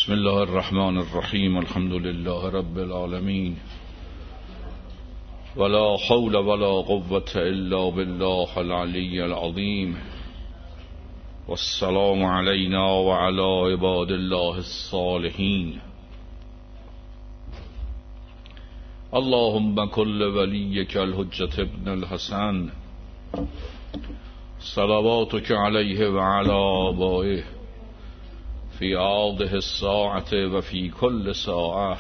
بسم الله الرحمن الرحیم. الحمد لله رب العالمین ولا حول ولا قوة الا بالله العلی العظیم والسلام علینا وعلى عباد الله الصالحین. اللهم كل وليك الحجة ابن الحسن صلواتك عليه وعلى آبائه في هذه الساعة وفي كل ساعة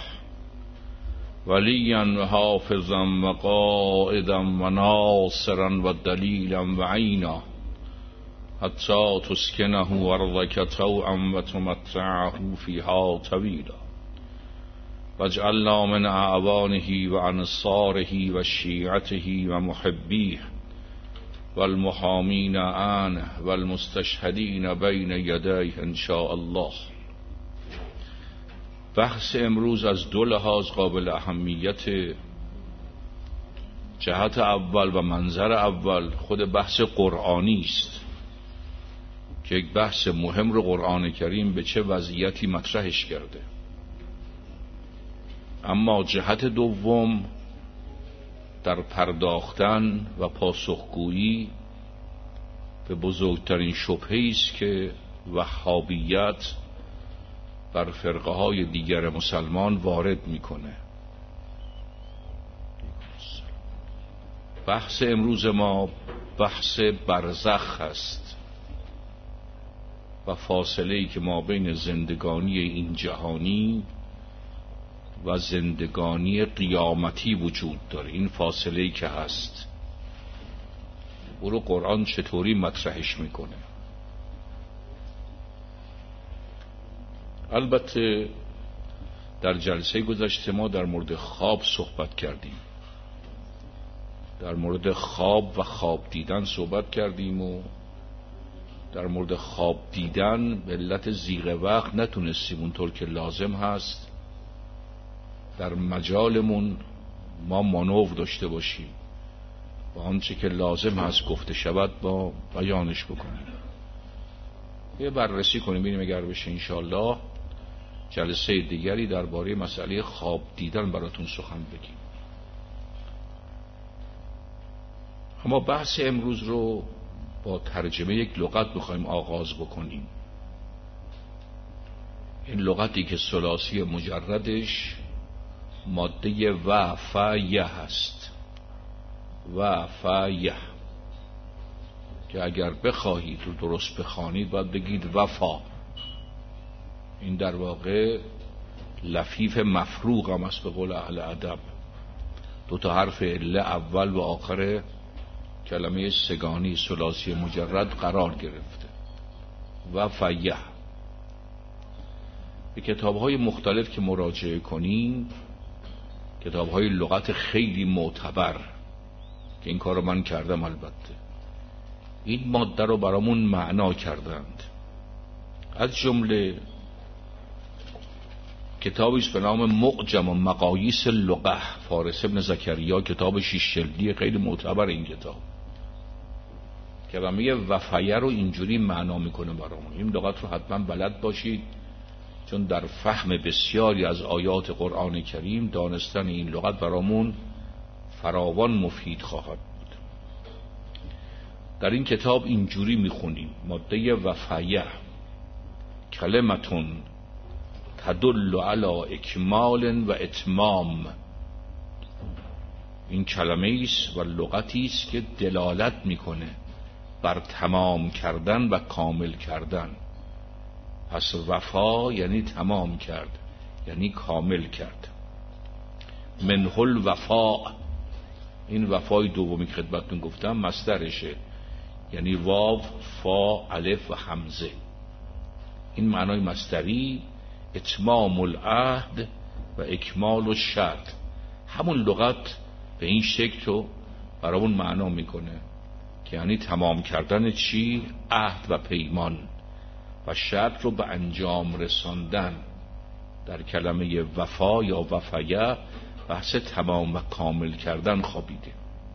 وليا وحافظا وقائدا وناصرا ودليلا وعينا حتى تسكنه أرضك طوعا وتمتعه فيها طويلا واجعلنا من أعوانه وأنصاره وشيعته ومحبيه والمحامين عنه والمستشهدين بين يديه ان شاء الله. بحث امروز از دو لحاظ قابل اهمیت. جهت اول و منظر اول خود بحث قرآنی است که یک بحث مهم رو قرآن کریم به چه وضعیتی مطرحش کرده. اما جهت دوم در پرداختن و پاسخگویی به بزرگترین شبهه‌ای است که وهابیت بر فرقه های دیگر مسلمان وارد میکنه. بحث امروز ما بحث برزخ است و فاصله‌ای که ما بین زندگانی این جهانی و زندگانی قیامتی وجود داره. این فاصله‌ای که هست او رو قرآن چطوری مطرحش میکنه؟ البته در جلسه گذشته ما در مورد خواب صحبت کردیم، در مورد خواب و خواب دیدن صحبت کردیم و در مورد خواب دیدن به علت ضیق وقت نتونستیم اونطور که لازم هست در مجالمون ما مانور داشته باشیم و آنچه که لازم هست گفته شود با بیانش بکنیم. یه بررسی کنیم ببینیم اگر بشه انشاءالله جلسه دیگری درباره مسئله خواب دیدن براتون سخن بگیم. اما بحث امروز رو با ترجمه یک لغت می‌خوایم آغاز بکنیم. این لغتی که ثلاثی مجردش ماده وفایه هست. وفایه که اگر بخواهید رو درست بخوانید باید بگید وفا. این در واقع لفیف مفروغ هم است به قول اهل ادب. دو تا حرف عله اول و آخر کلمه سگانی ثلاثی مجرد قرار گرفته. وفایه. به کتاب‌های مختلف که مراجعه کنین، کتاب‌های لغت خیلی معتبر که این کار رو من کردم، البته این ماده رو برامون معنا کردند. از جمله کتابی است به نام معجم و مقاییس اللغه، فارس ابن زکریا، کتاب 6 جلدی خیلی معتبر. این کتاب کلمه وفایه رو اینجوری معنا میکنه برامون. این لغت رو حتما بلد باشید چون در فهم بسیاری از آیات قرآن کریم دانستن این لغت برامون فراوان مفید خواهد بود. در این کتاب اینجوری میخونیم: ماده وفایه کلمتون تدل علی اکمال و اتمام. این کلمه است و لغتی است که دلالت میکنه بر تمام کردن و کامل کردن. پس وفا یعنی تمام کرد، یعنی کامل کرد. منه الوفا، این وفای دومی که خدمتتون گفتم مصدرشه، یعنی واو فا الف و همزه. این معنای مصدری اتمام العهد و اکمال الشرط. همون لغت به این شکل رو برامون معنا میکنه که یعنی تمام کردن چی؟ عهد و پیمان و شرط رو به انجام رساندن. در کلمه وفا یا وفایه بحث تمام و کامل کردن خوابیده.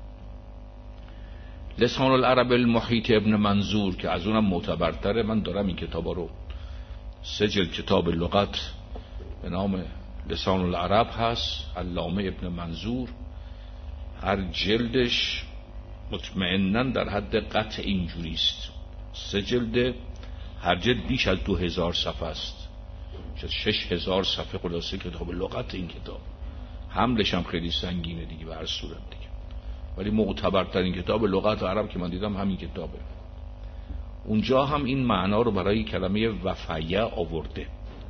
لسان العرب المحیط ابن منظور که از اونم معتبرتره، من دارم این کتابا رو 3 جلد کتاب لغت به نام لسان العرب هست، علامه ابن منظور. هر جلدش مطمئناً در حد قطع اینجوریست، 3 جلده، هر جلد بیش از 2000 صفحه است، 6000 صفحه خلاصه کتاب لغت. این کتاب حملش هم خیلی سنگینه دیگه به هر صورت دیگه، ولی معتبرترین کتاب لغت عرب که من دیدم همین کتابه. اونجا هم این معنا رو برای کلمه وفیه آورده،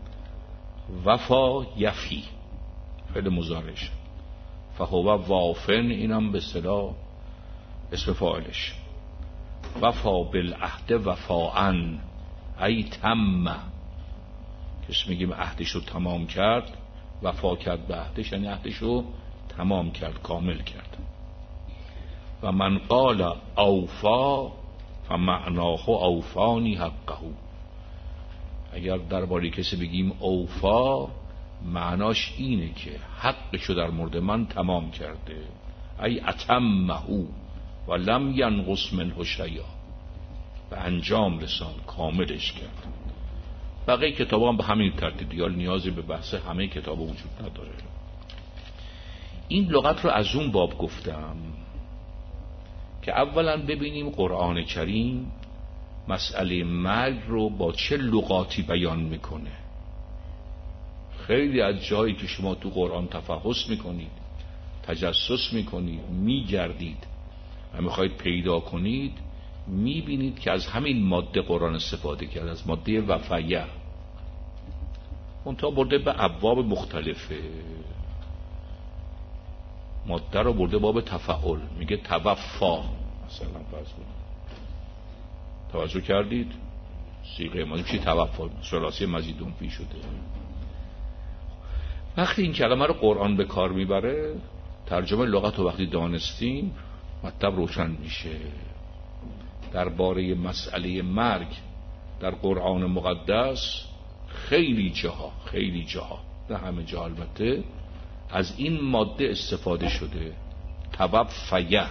وفا یفی، فعل مضارعش، فهو وافن، اینم به اصطلاح اسم فاعلش. وفا بالعهد وفاءن، ای تم، کسی میگیم عهدش رو تمام کرد، وفا کرد به عهدش یعنی عهدش رو تمام کرد، کامل کرد. و من قال اوفا فمعناه اوفانی حقه، اگر درباره کسی بگیم اوفا، معناش اینه که حقشو در مورد من تمام کرده، ای اتمه و لم ینقص منه شیئا، به انجام رسان، کاملش کرد. بقیه کتاب هم به همین ترتیب دیگه، نیازی به بحث همه کتاب وجود نداره. این لغت رو از اون باب گفتم که اولا ببینیم قرآن کریم مسئله مرگ رو با چه لغاتی بیان میکنه. خیلی از جایی که شما تو قرآن تفحص میکنید، تجسس میکنید، میگردید و میخواید پیدا کنید، میبینید که از همین ماده قرآن استفاده کرد، از ماده وفیه. اون تا برده به ابواب مختلفه، ماده رو برده باب تفعول، میگه توفا مثلا، فرض کنید توجه کردید صیغه ماده چی؟ توفا، ثلاثی مزیدون فی شده. وقتی این کلمه رو قرآن به کار میبره، ترجمه لغت رو وقتی دانستیم مطلب روشن میشه. درباره مسئله مرگ در قرآن مقدس خیلی جاها، نه همه جا البته، از این ماده استفاده شده، توفیه،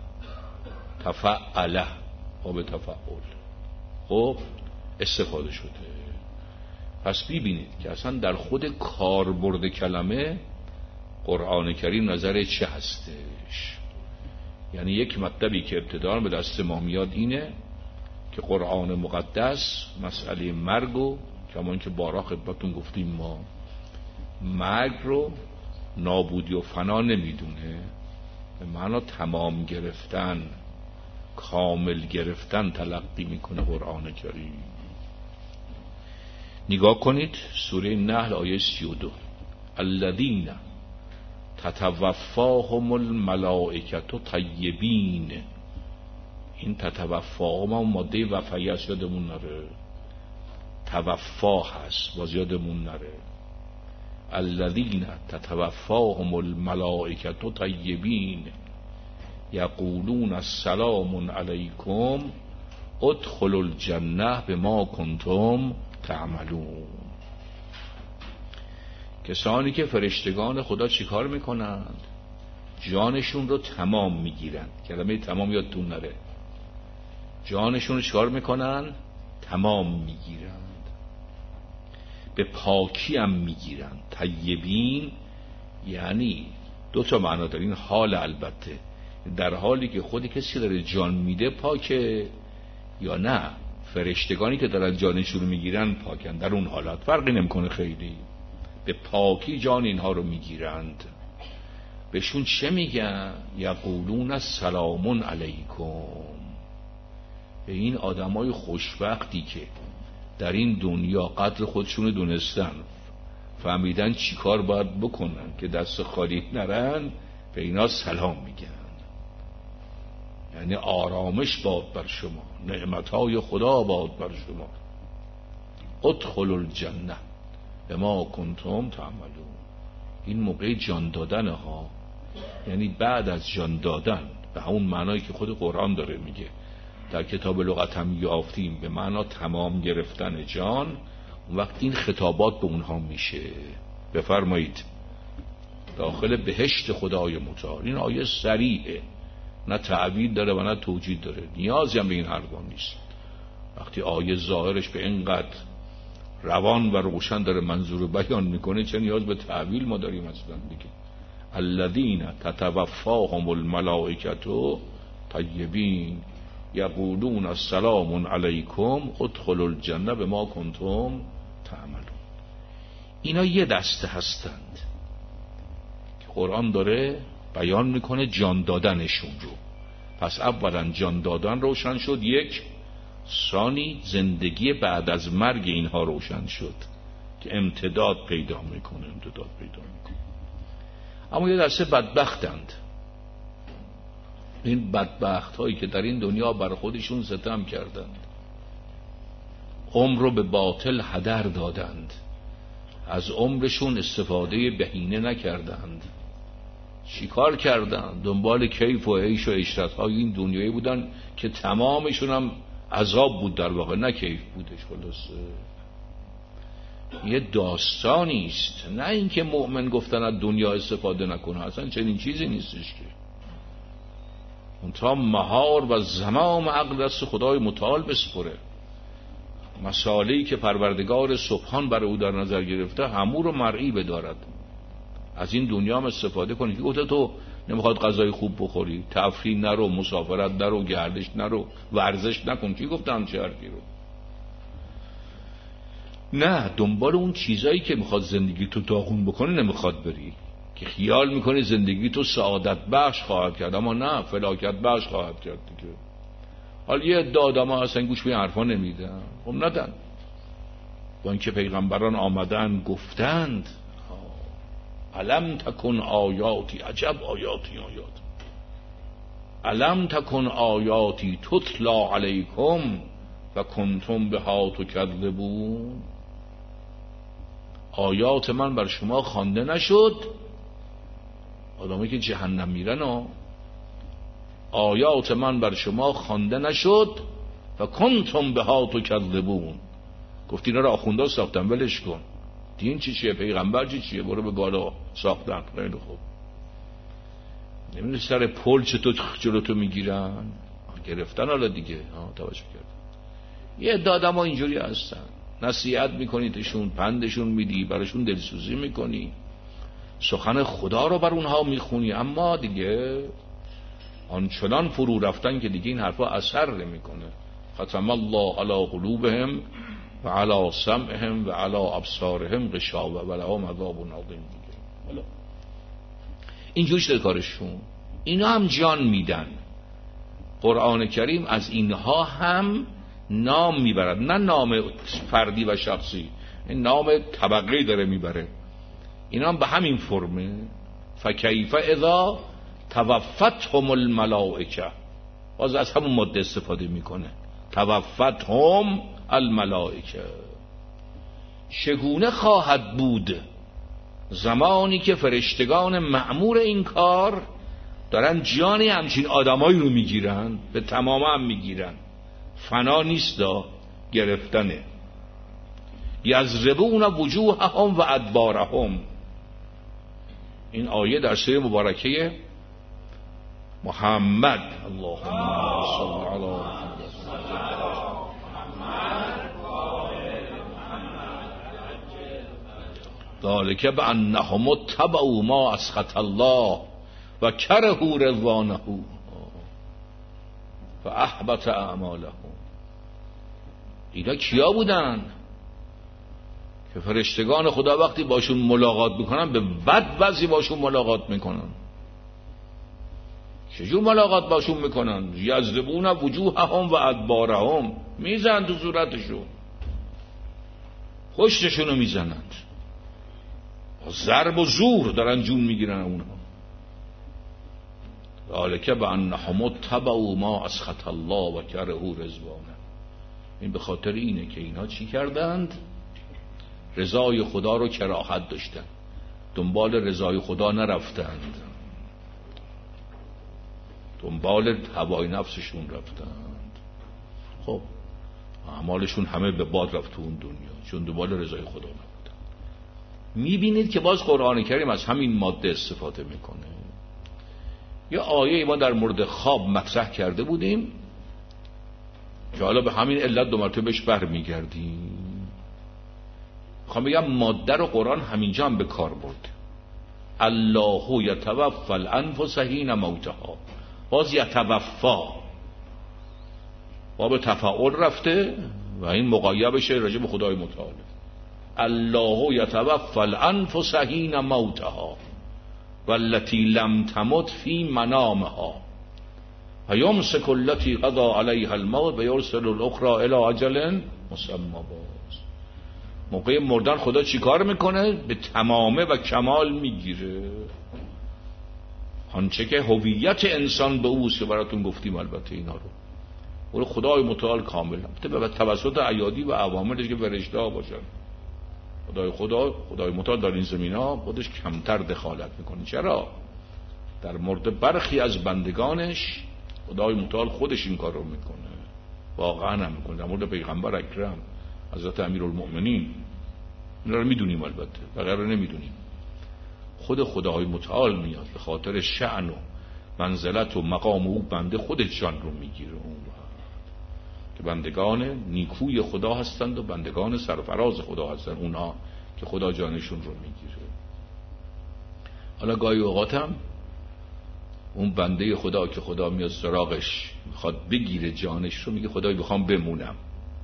تفعله و به تفعول، خب استفاده شده. پس ببینید که اصلا در خود کاربرد کلمه قرآن کریم نظر چه هستش. یعنی یک مطلبی که ابتداً به دست ما میاد اینه که قرآن مقدس مسئله مرگ و کمان که بارها خدمتتون گفتیم ما مرگ رو نابودی و فنا نمیدونه، به معنی تمام گرفتن، کامل گرفتن تلقی میکنه قرآن کریم. نگاه کنید سوره نحل آیه 32، الذین تتوفاهم الملائکة طیبین. این تتوفاهم هم ماده وفیه است، یادمون نره، توفا هست، باز یادمون نره. الذین تتوفاهم الملائکة طیبین یقولون السلام علیکم ادخلوا الجنة بما کنتم تعملون. کسانی که فرشتگان خدا چیکار میکنند؟ جانشون رو تمام میگیرند. کلمه تمام یادتون نره. جانشون رو چیکار میکنن؟ تمام میگیرند، به پاکی هم میگیرند. طیبین یعنی 2 معنا داره این حال، البته در حالی که خودی کسی داره جان میده پاکه، یا نه فرشتگانی که دارن جانشون رو میگیرن پاکن. در اون حالات فرقی نمیکنه خیلی، به پاکی جان اینها رو میگیرند. بهشون چه میگن؟ یقولون السلام علیکم. به این آدمای خوشبختی که در این دنیا قدر خودشون دونستن، فهمیدن چی کار باید بکنن که دست خالی نرن، به اینا سلام میگن. یعنی آرامش باد بر شما، نعمتهای خدا باد بر شما. ادخلوا الجنة بما کنتم تعملون. این موقع جان دادن ها، یعنی بعد از جان دادن، به همون معنایی که خود قرآن داره میگه، در کتاب لغت هم یافتیم، به معنا تمام گرفتن جان. اون وقت این خطابات به اونها میشه، بفرمایید داخل بهشت خدای متعال. این آیه صریحه، نه تعبیر داره و نه توجیه داره، نیازی هم به این حرفا نیست. وقتی آیه ظاهرش به اینقدر روان و روشن داره منظور بیان میکنه، چه نیاز به تعویل ما داریم اصلا دیگه. الذین تتوفاهم الملائکة طیبین یقولون السلام علیکم ادخلوا الجنة بما کنتم تعملون. اینا یه دسته هستند که قرآن داره بیان میکنه جان دادنشون رو. پس اولا جان دادن روشن شد، یک. ثانی زندگی بعد از مرگ اینها روشن شد که امتداد پیدا میکنه. اما یه دسته بدبختند. این بدبخت هایی که در این دنیا بر خودشون ستم کردند، عمر رو به باطل هدر دادند، از عمرشون استفاده بهینه نکردند. چیکار کردند؟ دنبال کیف و عیش و عشرت های این دنیایی بودن که تمامشون هم عذاب بود در واقع، نه کیف بودش. خلاصه یه داستانی است، نه اینکه مؤمن گفتن از دنیا استفاده نکنه، اصلا چنین چیزی نیستش که. منتها مهار و زمام عقل دست خدای متعال بسپره. مسائلی که پروردگار سبحان برای او در نظر گرفته همو رو مرئی بدارد. از این دنیا هم استفاده کنی. گفته تو نمیخواد غذای خوب بخوری، تفریح نرو، مسافرت نرو، گردش نرو، ورزش نکن. کی گفتن چه حرفی رو؟ نه، دنبال اون چیزایی که میخواد زندگی تو داغون بکنه نمیخواد بری، که خیال میکنی زندگی تو سعادت بخش خواهد کرد، اما نه، فلاکت بخش خواهد کرد دیگه. حالا یه عده آدم‌ها اصلا گوش به این حرفا نمیدن. خب ندن، با اینکه پیغمبران آمدن گفتند الم تکن آیاتی، عجب آیات، الم تکن آیاتی تتلا علیکم و کنتم بها تکذبون. آیات من بر شما خوانده نشد، آدمایی که جهنم میرن آیات من بر شما خوانده نشد و کنتم بها تکذبون. گفت اینا رو آخوندا ساختن، ولش کن. دین چیه؟ پیغمبر چیه؟ برو به گالا ساختن. خیلی خوب. نمیدونی سر پل چطور جلوتو میگیرن؟ گرفتن حالا دیگه. توجه کرد. یه دادم ها اینجوری هستن، نصیحت میکنیدشون، پندشون میدی، براشون دلسوزی میکنی، سخن خدا رو بر اونها میخونی، اما دیگه آنچنان فرو رفتن که دیگه این حرفا اثر نمیکنه. ختم الله علی قلوبهم و علی سمعهم و علی ابصارهم غشاوه و لهم عذاب عظیم دیگه. حالا اینجوری شده کارشون. اینا هم جان میدن. قرآن کریم از اینها هم نام میبرد، نه نام فردی و شخصی، این نام طبقه‌ای داره میبره. اینا هم به همین فرمه. فکیف اذا توفتهم الملائکه، باز از همون ماده استفاده میکنه. توفتهم الملائکه. چگونه خواهد بود زمانی که فرشتگان مأمور این کار دارن جانی همچین آدمایی رو میگیرن، به تمام هم میگیرن، فنا نیست، گرفتنه. یضربون وجوههم و ادبارهم. این آیه در سوره مبارکه محمد، اللهم صل علی ذالک بانهم اتبعوا ما اسخط الله و کرهوا رضوانه فاحبط اعمالهم. اینا کیا بودن که فرشتگان خدا وقتی باشون ملاقات میکنن به بد وضعی باشون ملاقات میکنن؟ چجور ملاقات باشون میکنن؟ یضربون وجوههم و ادبارهم، میزنن تو صورتشون، پشتشونو میزنند، ضرب و زور دارن جون میگیرن اونها. ذالک بانهم اتبعوا ما اسخط الله و کرهوا رضوانه. این به خاطر اینه که اینا چی کردند؟ رضای خدا رو کراهت داشتن، دنبال رضای خدا نرفتند، دنبال هوای نفسشون رفتند. خب اعمالشون همه به باد رفت تو اون دنیا، چون دنبال رضای خدا نبودن. میبینید که باز قرآن کریم از همین ماده استفاده میکنه. یه آیه ما در مورد خواب مطرح کرده بودیم که حالا به همین علت دو مرتبه بهش برمیگردیم. میخوام بگم ماده رو قرآن همینجا هم به کار برده. الله یتوفی الانفس حین موتها. باز یتوفا باب تفاعل رفته و این مقایبشه راجع به خدای متعال. الله یتوفی الانفس حین موتها والتی لم تمت فی منامها و یمسک التی قضی علیها الموت و یرسل الاخرى الی اجل مسمى. موقع مردن خدا چی کار میکنه؟ به تمامه و کمال میگیره آنچه که هویت انسان به اوست که براتون گفتیم. البته اینا رو خدای متعال کامل به توسط ایادی و عواملش که فرشته ها باشن. خدای متعال در این زمینه خودش کمتر دخالت میکنه. چرا؟ در مورد برخی از بندگانش خدای متعال خودش این کار رو میکنه، واقعا هم میکنه. در مورد پیغمبر اکرم حضرت امیرالمؤمنین اینا رو میدونیم، البته بقیه رو نمیدونیم. خود خدای متعال میاد به خاطر شأن و منزلت و مقام او بنده خودش جان رو میگیره. اون که بندگان نیکوی خدا هستند و بندگان سرفراز خدا هستند، اونا که خدا جانشون رو میگیره. حالا گاهی اوقات هم اون بنده خدا که خدا میاد سراغش میخواد بگیره جانش رو، میگه خدای بخوام بمونم.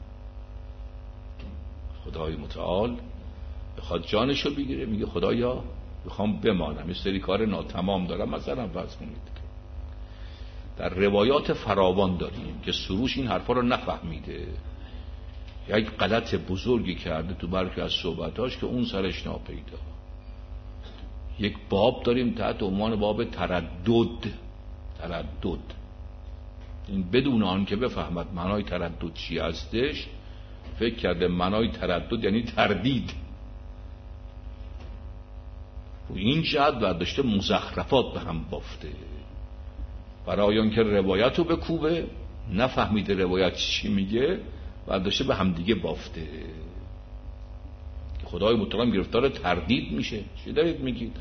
خدای متعال بخواد جانش رو بگیره میگه خدایا بخوام بمانم، یه سری کار ناتمام دارم. مثلا فرض کنید در روایات فراوان داریم که سروش این حرفا رو نفهمیده، یک غلط بزرگی کرده تو برخی از صحبتاش که اون سرش ناپیدا. یک باب داریم تحت عنوان باب تردد. این بدون آن که بفهمد معنای تردد چی هستش فکر کرده معنای تردد یعنی تردید. و این جهت برداشته مزخرفات به هم بافته برای آن که روایت رو بکوبه، نفهمیده روایت چی میگه، برداشته به هم دیگه بافته. خدای متعال گرفتار تردید میشه. چی دارید میگید؟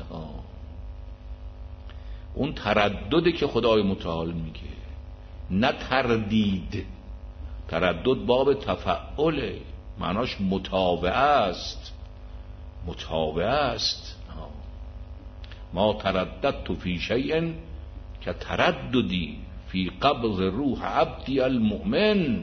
اون تردده که خدای متعال میگه، نه تردید. تردد باب تفعله، معناش متابعه است. ما ترددت فی شیء که ترددی فی قبض روح عبدی المؤمن.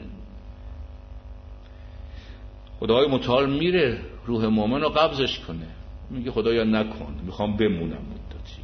خدای متعال میره روح مؤمن رو قبضش کنه، میگه خدایا نکن، میخوام بمونم مدتی.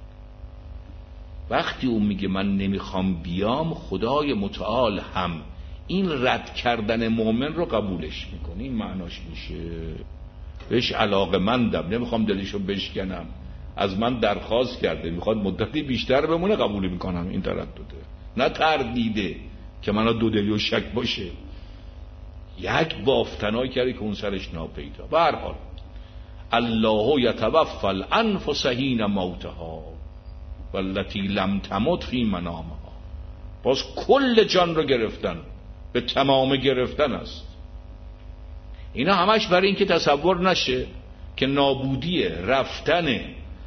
وقتی اون میگه من نمیخوام بیام، خدای متعال هم این رد کردن مؤمن رو قبولش میکنه. این معناش میشه بهش علاقه‌مندم، نمیخوام دلشو بشکنم، از من درخواست کرده میخواد مدتی بیشتر بمونه، قبول میکنم. این تردده، نه تردیده که منو دو دلی و شک باشه. یک بافتنایی کرده که اون سرش ناپیدا. به هر حال الله یتوفی الانفس حین موتها والتی لم تمت فی منامها. باز کل جان رو گرفتن، به تمام گرفتن است. اینا همش برای این که تصور نشه که نابودیه، رفتن،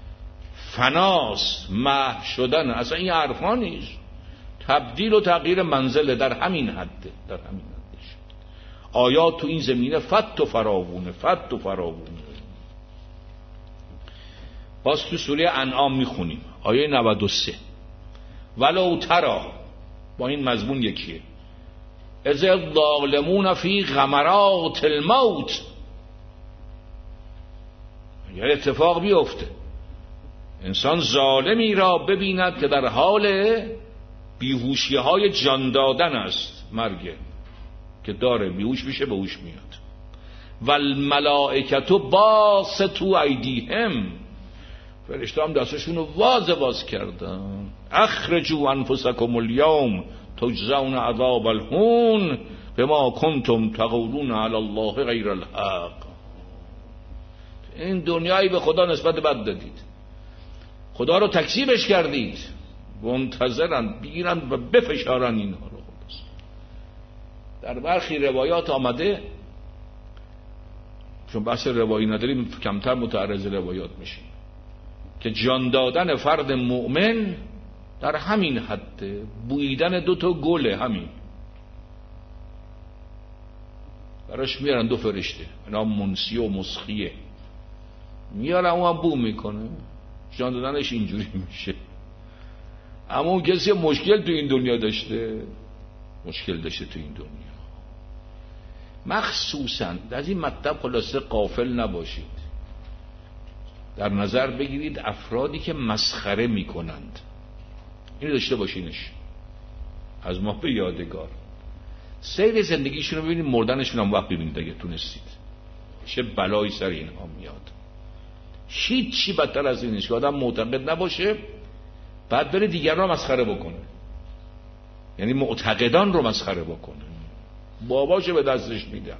فناس، محو شدن. اصلا این حرفا نیست. تبدیل و تغییر منزله در همین حده، آیات تو این زمینه فت و فراوونه. باز تو سوره انعام میخونیم آیه 93 ولو تری، با این مضمون یکیه، اذ الظالمون فی غمرات الموت. اگر اتفاق بیفته انسان ظالمی را ببیند که در حال بیهوشی های جان دادن است، مرگ که داره بیهوش میشه، به هوش میاد. والملائکه باسطوا ایدیهم، فرشته هم دستشون رو باز کردن. اخرجوا انفسکم الیوم تجزون عذاب الهون بما کنتم تقولون علی الله غیر الحق. این دنیایی به خدا نسبت بد دادید، خدا رو تکذیبش کردید، منتظرن بگیرن و بفشارن اینها رو. در برخی روایات آمده، چون بحث روایی نداریم کمتر متعرض روایات میشیم، که جان دادن فرد مؤمن در همین حده، بویدن 2 گله. همین براش میارن 2 فرشته، اینا منسی و مسخیه، میارن اون هم بو میکنه، جان دادنش اینجوری میشه. اما اون کسی مشکل تو این دنیا داشته، مشکل داشته تو این دنیا. مخصوصا از این مطلب خلاصه غافل نباشید، در نظر بگیرید افرادی که مسخره میکنند، اینو داشته باشینش از ما به یادگار. سیر زندگیشون رو ببینید، مردنشون هم وقت ببینید اگه تونستید، چه بلایی سر اینها میاد. هیچی بدتر از اینش که آدم معتقد نباشه بعد بره دیگران رو مسخره بکنه، یعنی معتقدان رو مسخره بکنه. باباشو به دستش میدم.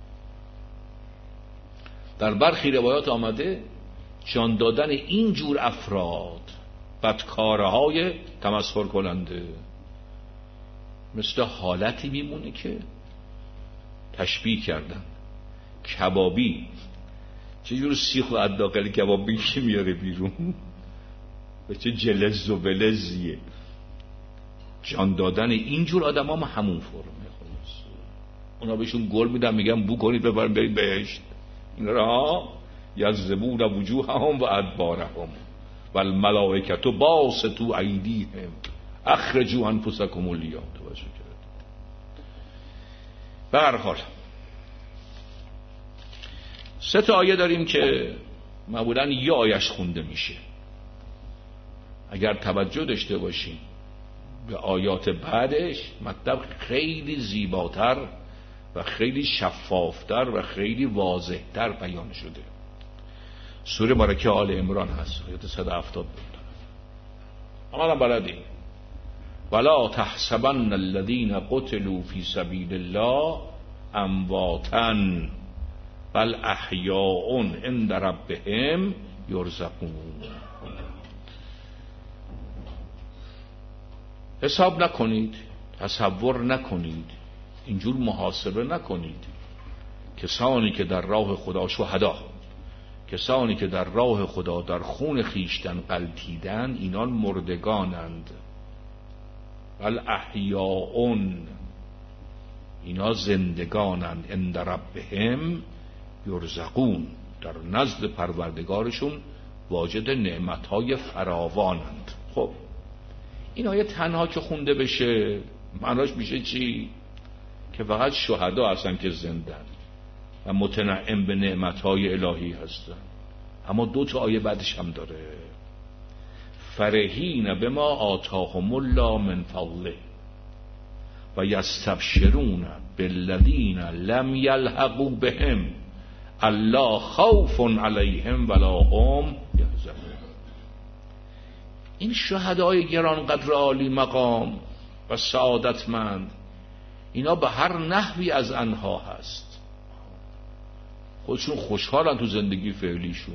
در برخی روایات آمده جان دادن این جور افراد بدکارهای تمسخر کننده مثل حالتی میمونه که تشبیه کردن کبابی، چه جور سیخ و عداقل کبابی که میاره بیرون و چه جلز و بلزیه. جان دادن اینجور آدم هم همون فرمه. خلاص اونا بهشون گل میدن، میگن بو کنید ببرن برید بهشت. این را یذبون وجوههم و ادبارهم و الملائکه باسطوا ایدیهم اخرجوا انفسکم اليوم. توجه کرد. به هر حال 3 آیه داریم که معمولا یه آیش خونده میشه. اگر توجه داشته باشیم به آیات بعدش، مطلب خیلی زیباتر و خیلی شفافتر و خیلی واضحتر بیان شده. سوره بارکه آل عمران هست، آیات 170 بود. اما بلدیم ولا تحسبن الذين قتلوا في سبيل الله امواتا بل احیاء عند ربهم یرزقون. حساب نکنید، تصور نکنید، اینجور محاسبه نکنید. کسانی که در راه خدا شهدا، کسانی که در راه خدا در خون خیشتن غلتیدن، اینان مردگانند. بل احیاء، اینا زندگانند. عند ربهم یرزقون، در نزد پروردگارشون واجد نعمتهای فراوانند. خب این آیه تنها که خونده بشه معناش میشه چی؟ که فقط شهدا هستن که زندن و متنعم به نعمتهای الهی هستن. اما 2 آیه بعدش هم داره فرحین بما آتاهم الله من فضله و یستبشرون بالذین لم یلحقوا بهم الا خوف علیهم ولا هم یحزنون. این شهدای گرانقدر عالی مقام و سعادتمند، اینا به هر نحوی از انها هست، خودشون خوشحالن تو زندگی فعلیشون.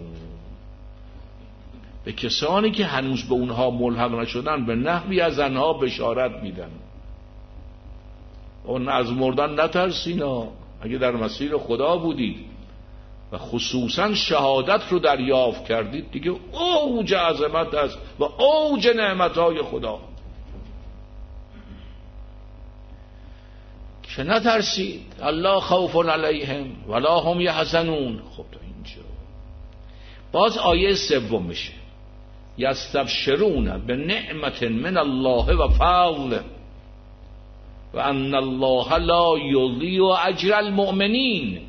به کسانی که هنوز به اونها ملحق نشدن به نحوی از انها بشارت میدن. اون از مردن نترسینا، اگه در مسیر خدا بودید و خصوصا شهادت رو دریافت کردید، دیگه اوج عظمت است و اوج نعمتهای خدا. که نترسید، الله خوف علیهم ولا هم یحزنون. خب تا اینجا باز آیه 3 میشه یستبشرون به نعمت من الله و فضل و ان الله لا یضیع اجر المؤمنین.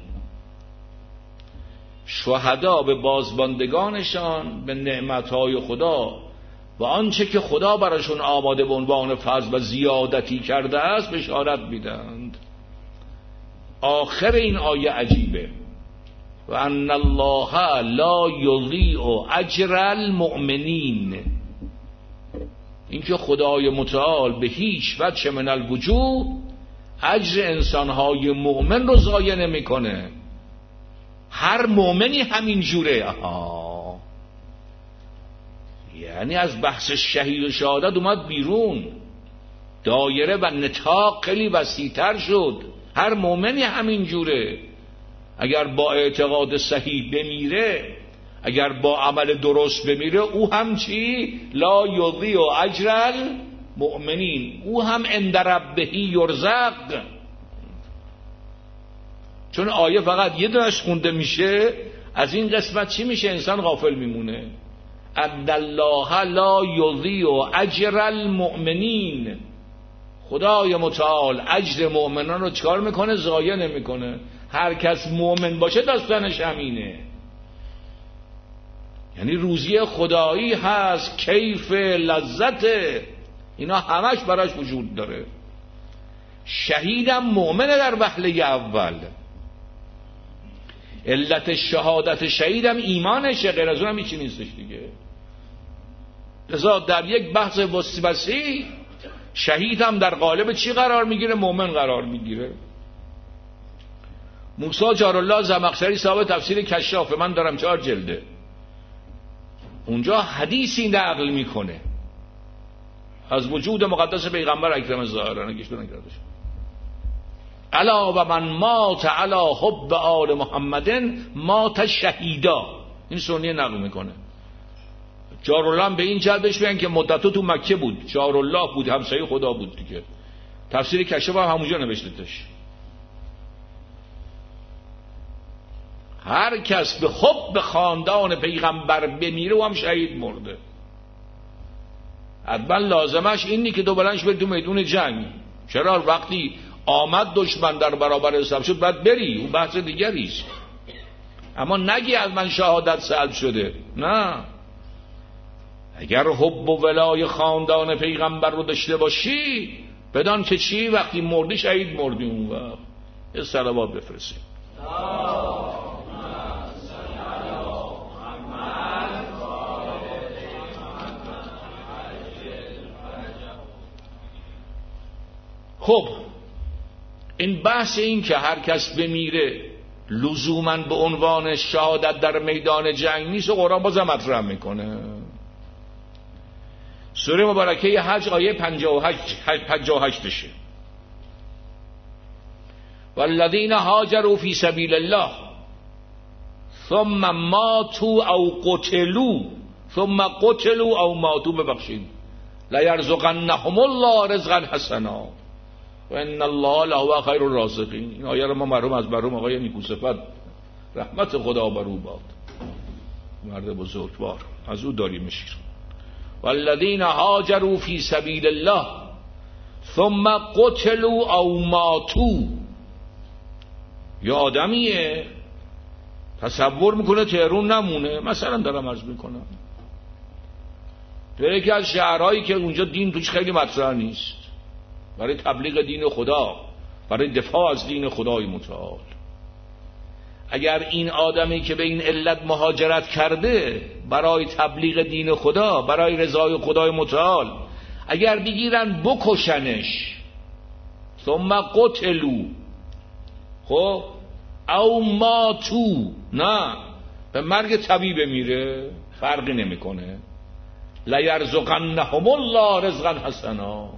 شهدا به بازماندگانشان به نعمتهای خدا و آنچه که خدا براشون آماده به عنوان فضل و زیادتی کرده است بشارت میدند. آخر این آیه عجیبه و ان الله لا یضیع اجر المؤمنین. اینکه خدای متعال به هیچ وجه من الوجوه اجر انسانهای مؤمن رو ضایع نمیکنه. هر مؤمنی همین جوره. یعنی از بحث شهید و شهادت اومد بیرون، دایره و نطاق خیلی وسیع‌تر شد. هر مؤمنی همین جوره. اگر با اعتقاد صحیح بمیره، اگر با عمل درست بمیره، او هم چی؟ لا یضیع اجر المؤمنین، او هم عند ربه یرزق. چون آیه فقط یه دونش خونده میشه، از این قسمت چی میشه؟ انسان غافل میمونه. ان الله لا یضیع اجر المؤمنین. خدای متعال اجر مؤمنان رو چکار میکنه؟ ضایع نمیکنه. هر کس مؤمن باشه داستانش همینه. یعنی روزی خدایی هست، کیف، لذت، اینا همش براش وجود داره. شهیدم مؤمنه در وهله اول. علت شهادت شهیدم ایمانشه، غیر از اون هم هیچی نیستش دیگه. لذا در یک بحث وسیع شهید هم در قالب چی قرار میگیره؟ مؤمن قرار میگیره. موسی جارالله زمخشری صاحب تفسیر کشاف، من دارم 4 جلده، اونجا حدیثی نقل میکنه از وجود مقدس پیغمبر اکرم الظاهران کش بنگردش. الا و من مات علی حب آل محمد مات شهیدا. این سنی نقل میکنه. جارالله به این جهتش بگن که مدتو تو مکه بود، جارالله بود، همسایه خدا بود دیگه. تفسیر کشف هم همونجا نوشتهش. هر کس به حب خاندان پیغمبر بمیره و هم شهید مرده. حتما لازمش اینی که دوبلنش بری تو میدون جنگ. چرا؟ وقتی آمد دشمن در برابر حساب شد باید بری، اون بحث دیگریست. اما نگی از من شهادت سلب شده. نه، اگر حب و ولای خاندان پیغمبر رو داشته باشی بدان که چی؟ وقتی مردی شهید مردی. اون وقت یه صلوات بفرستیم. خب این بحث این که هر کس بمیره لزوماً به عنوان شهادت در میدان جنگ نیست و قرآن بازم مطرح میکنه. سوره مبارکه حج آیه 58 شه. والذین هاجروا فی سبیل الله ثم ماتوا او قتلوا او ماتوا، ببخشید، لیرزقنهم الله رزقا حسنا و ان الله لهو خیر الرازقین. این آیه رو ما مرحوم آقای نیکوصفت رحمت خدا بر او باد، مرد بزرگوار، از او داریمش. والذین هاجروا فی سبیل الله ثم قتلوا او ماتوا. یه آدمیه تصور میکنه تهرون نمونه، مثلا دارم عرض میکنم، به یکی از شهرهایی که اونجا دین توش خیلی مطرح نیست، برای تبلیغ دین خدا، برای دفاع از دین خدای متعال. اگر این آدمی که به این علت مهاجرت کرده برای تبلیغ دین خدا، برای رضای خدای متعال، اگر بگیرن بکشنش ثم قتلوا، خب او ماتو، نه به مرگ طبیعی میره، فرقی نمیکنه. لیرزقنهم الله رزقا حسنا.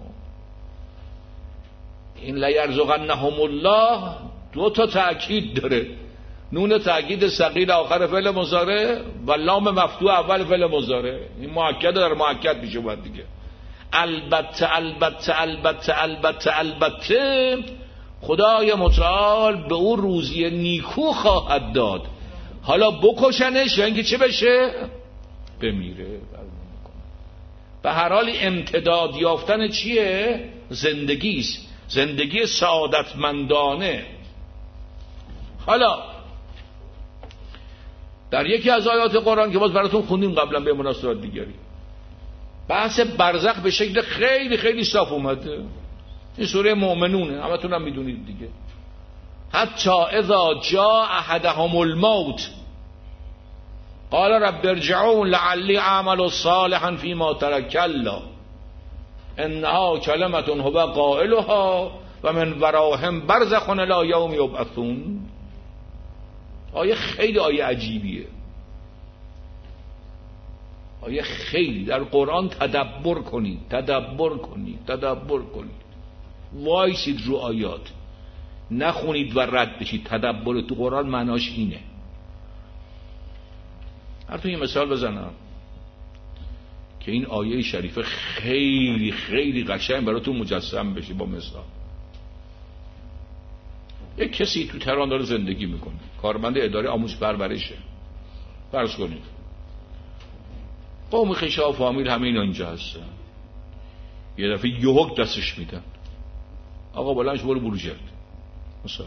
این لیرزقنهم الله 2 تا تأکید داره، نون تأکید ثقیل آخر فعل مضارع و لام مفتوح اول فعل مضارع. این مؤکد در مؤکد میشه بعد دیگه. البته خدای متعال به او روزی نیکو خواهد داد. حالا بکشنش یا اینکه چه بشه؟ بمیره. به هر حال امتداد یافتن چیه؟ زندگیست، زندگی سعادتمندانه. حالا در یکی از آیات قرآن که باز براتون خوندیم قبلا به مناسبت دیگری، بحث برزخ به شکل خیلی خیلی صاف اومده. این سوره مؤمنونه، همتون هم میدونید دیگه. حتی اذا جاء احدهم الموت قال رب ارجعون لعلی اعمل صالحا فيما ترك كلا انها کلمة هو قائلها و من وراهم برزخ الی یوم یبعثون. آیه خیلی آیه عجیبیه، آیه خیلی در قرآن تدبر کنید، وایسید رو آیات، نخونید و رد بشید. تدبر تو قرآن معناش اینه. حتی یه مثال بزنم که این آیه شریفه خیلی خیلی قشنگ براتون مجسم بشه با مثال. یک کسی تو تهران داره زندگی میکنه، کارمند اداره آموزش پرورشه، فرض کنید قوم خویش و فامیل همه اینا اینجا هستن، یه دفعه یهو دستش میدن آقا بلندش برو بروجرد مثلا.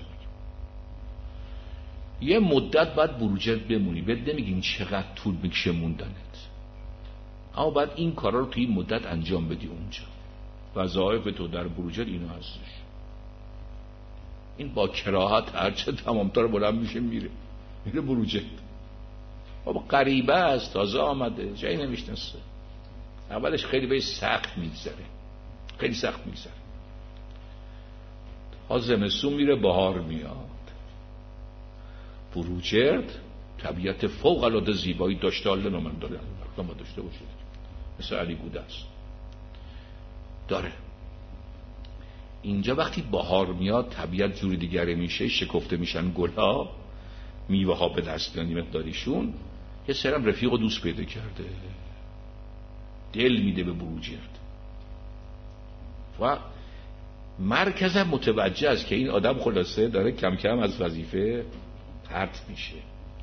یه مدت بعد بروجرد بمونی، بهت نمیگیم چقدر طول میکشه موندنت، اما بعد این کارا رو توی این مدت انجام بدی اونجا. وظایف تو در بروجرد اینا هستش. این با کراهت هرچه تمامتر بلند میشه میره بروجرد. بابا غریبه است، تازه آمده، جایی نمیشناسه، اولش خیلی بهش سخت میگذره، خیلی سخت میگذره، ها زمستون میره بهار میاد. بروجرد طبیعت فوق العاده زیبایی داشته، حالا من داره وقتا ما داشته باشید، مثل علی بوده است داره. اینجا وقتی بهار میاد طبیعت جوری دیگره میشه، شکفته میشن گلها، میوه ها به دست میاد مقداریشون. یه سرم رفیق و دوست پیدا کرده، دل میده به بروجرد و مرکز متوجه است که این آدم خلاصه داره کم کم از وظیفه طرد میشه.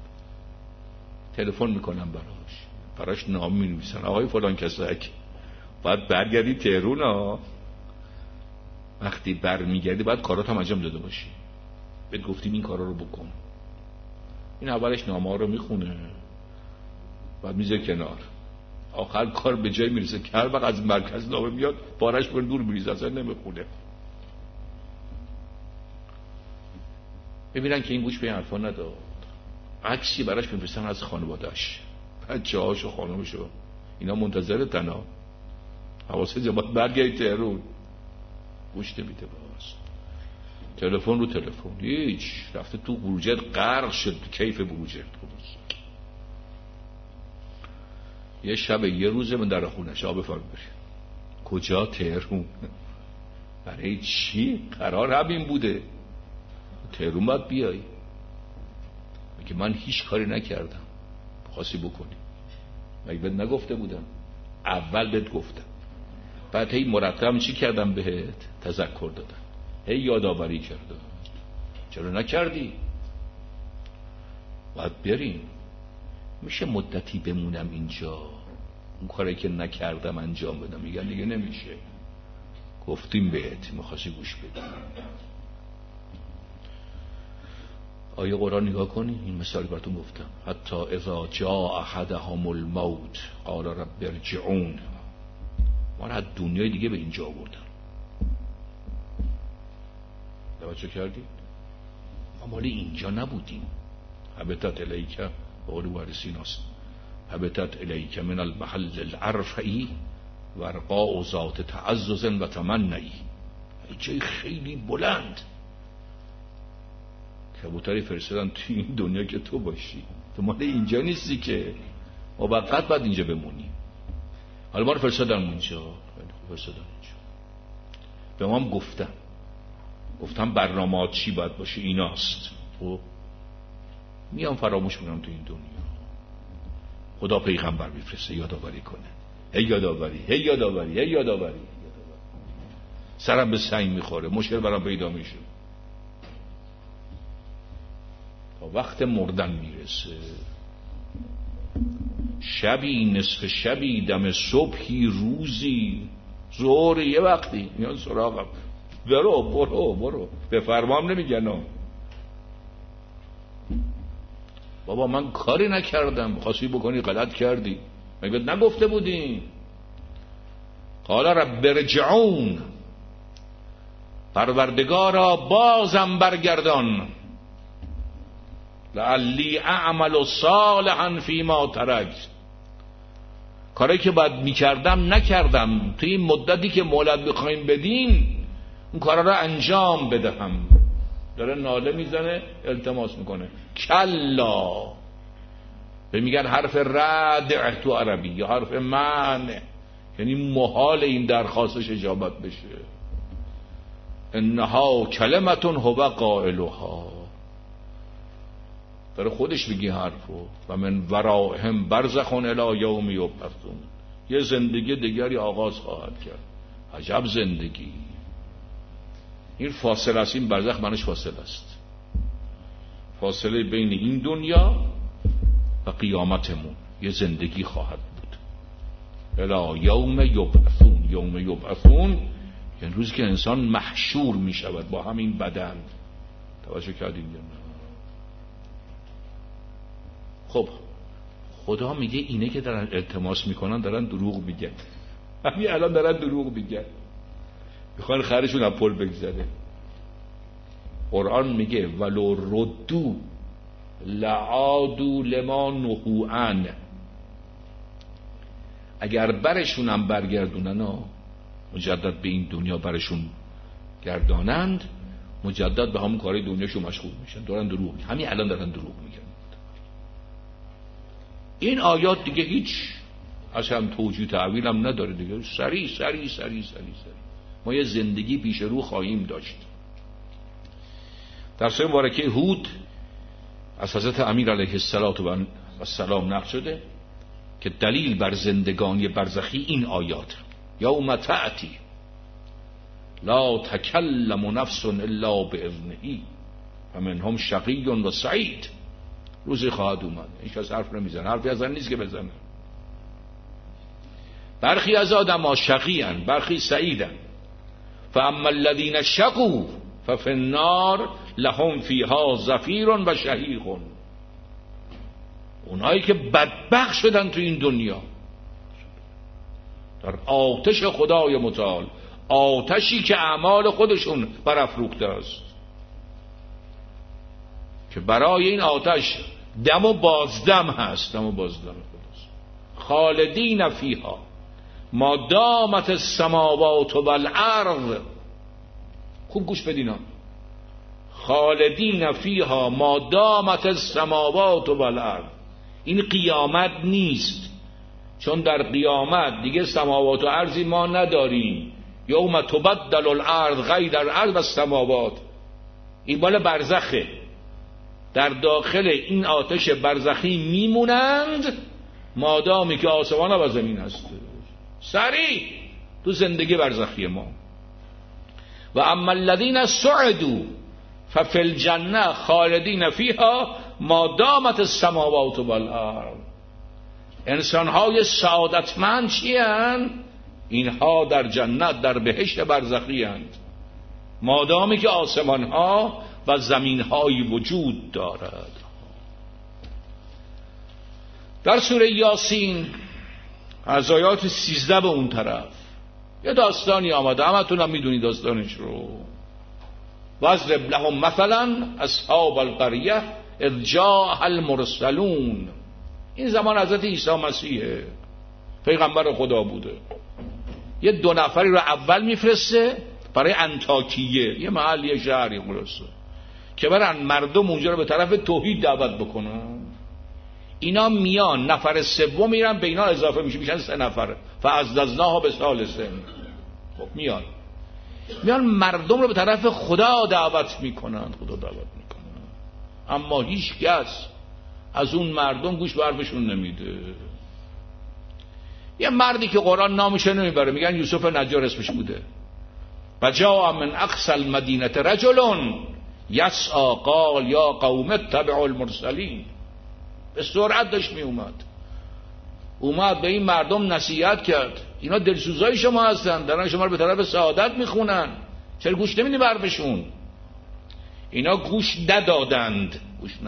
تلفن میکنم براش نام مینویسن، آقای فلان کسک باید برگردی تهرون ها، وقتی برمیگردی باید کارات هم انجام داده باشی، بهت گفتیم این کارا رو بکن. این اولش نامه ها رو میخونه، بعد میذاره کنار، آخر کار به جای میرسه که هر وقت از مرکز نامه میاد بارش بر دور میریزه، اصلا نمیخونه. ببینن که این گوش به این حرفا نداد، عکسی براش میفرستن از خانواده‌اش، بچه‌هاش و خانومشو، اینا منتظر تنها، حواسه جواب برگردی تهرون، گوش نمیده. باز تلفن رو تلفن، هیچ، رفته تو بروجرد غرق شد، کیف بروجرد. یه شب یه روزه من در خونش آب فامی بریم. کجا؟ تهرون. برای چی؟ قرار همین بوده، تهرون باید بیایی. میگه من هیچ کاری نکردم، خواستی بکنی، مگه بهت نگفته بودم؟ اول بهت گفتم، بعد هی مرتب چی کردم بهت؟ تذکر دادم، هی یادآوری کردم، چرا نکردی؟ باید بریم. میشه مدتی بمونم اینجا اون کاری که نکردم انجام بدم؟ میگن دیگه نمیشه، گفتیم بهت، میخواستی گوش بدی. آیه قرآن نگاه کنی، این مثالی براتون گفتم، حتی اذا جاء احدهم الموت قال رب ارجعون، ما را از دنیای دیگه به اینجا آوردن. توجه کردید؟ ما مال اینجا نبودیم. حبتت الیک قول وارثیناست، حبتت الیک من المحل الارفعی ورقاء ذات تعزز و تمنعی، جای خیلی بلند. کبوتری فرستادن توی این دنیا که تو باشی، تو مال اینجا نیستی که، موقت باید اینجا بمونی. حالا ما رو فرستادن اونجا، فرستادن اونجا، به ما هم گفتم برنامه چی باید باشه، ایناست. خب میام فراموش میکنم تو این دنیا. خدا پیغمبر میفرسته یادآوری کنه، هی یادآوری، هی یادآوری، هی یادآوری، سرم به سنگ میخوره، مشکل برام پیدا میشه. تا وقت مردن میرسه، شبی، نصف شبی، دم صبحی، روزی، ظهر، یه وقتی میان سراغم، برو به فرمام نمیگن. بابا من کاری نکردم، خواستی بکنی غلط کردی، مگه بهت نگفته بودیم؟ قال رب ارجعون، پروردگارا بازم برگردان، لعلی اعمل صالحا فیما ترکت، کاری که باید میکردم نکردم، توی این مدتی که مهلت بخوایم بدین اون کارا رو انجام بدهم. داره ناله میزنه، التماس میکنه. کلا، به میگن حرف ردع تو عربی، یا حرف منع، یعنی محال این درخواستش اجابت بشه. انها کلمتون هو قائلها، داره خودش بگی حرفو، و من ورائهم برزخ الی یوم یبعثون، یه زندگی دیگری آغاز خواهد کرد. عجب زندگی! این فاصله است، این برزخ منش فاصله است. فاصله بین این دنیا و قیامتمون یه زندگی خواهد بود. الا یوم یبعثون. یوم یبعثون یعنی روزی که انسان محشور می شود با همین بدن. توجه کردین یا نه؟ خب خدا میگه اینه که دارن التماس میکنن دارن دروغ میگن. همین الان دارن دروغ میگن، میخوان خرشون از پل بگذره. قرآن میگه ولو ردو لعادو لما نهوا عنه. اگر برشونم برگردونن مجدد به این دنیا برشون گردانند، مجدد به همون کاری دنیاشو مشغول میشن. دارن دروغ میگن، همین الان دارن دروغ میگن. این آیات دیگه هیچ اصلا توجیه تعویل هم نداره دیگه. سریع ما یه زندگی پیش رو خواهیم داشت. در سوره مبارکه هود از حضرت امیر علیه السلام نقل شده که دلیل بر زندگانی برزخی این آیات: یوم تأتی لا تکلم نفس الا باذنه و منهم شقی و سعید. روزی خواهد اومد هیچ کس حرف نمیزنه، حرفی از آن نیست که بزنه. برخی از آدم‌ها شقی‌اند، برخی سعیدند. فاما الذین شقوا ففی النار لهم فیها زفیر و شهیق. اونایی که بدبخت شدن تو این دنیا در آتش خدای متعال، آتشی که اعمال خودشون برافروخته است، که برای این آتش دم و بازدم هست، دم و بازدم خداست. خالدین فیها ما دامت السماوات و الارض. خوب گوش بدین، خالدین فیها ما دامت السماوات و الارض. این قیامت نیست، چون در قیامت دیگه سماوات و ارضی ما نداریم. یوم تبدل الارض غیر الارض و السماوات. این مال برزخه. در داخل این آتش برزخی میمونند مادامی که آسمان و زمین هست. سریع تو زندگی برزخی ما. و اما الذین سعدوا ففی الجنه خالدین فیها ما دامت السماوات و الارض. انسان‌های سعادتمند چی‌اند؟ اینها در جنت، در بهشت برزخی اند مادامی که آسمان‌ها و زمین‌های وجود دارد. در سوره یاسین از آیات 13 به اون طرف یه داستانی آمده، همتون هم میدونی داستانش رو. واضرب لهم مثلا اصحاب القریه اذ جاءها المرسلون. این زمان حضرت عیسی مسیحه، پیغمبر خدا بوده. یه 2 نفری رو اول میفرسته برای انطاکیه، یه محل، یه شهری خلاصه، که برن مردم اونجا رو به طرف توحید دعوت بکنن. اینا میان، نفر سوم میرن به اینا اضافه میشن 3 نفر. فعززناها بثالثین. خب میان مردم رو به طرف خدا دعوت میکنن، اما هیچ کس از اون مردم گوش به حرفشون نمیده. یه مردی که قرآن نامش نمیبره، میگن یوسف نجار اسمش بوده. و جاء من اقصى المدینه رجل یسعی قال یا قوم اتبعوا المرسلین. به سرعت داشت اومد به این مردم نصیحت کرد. اینا دلسوزای شما هستن، دارن شما رو به طرف سعادت میخونن، چرا گوش نمیدی به حرفشون؟ اینا گوش ندادند.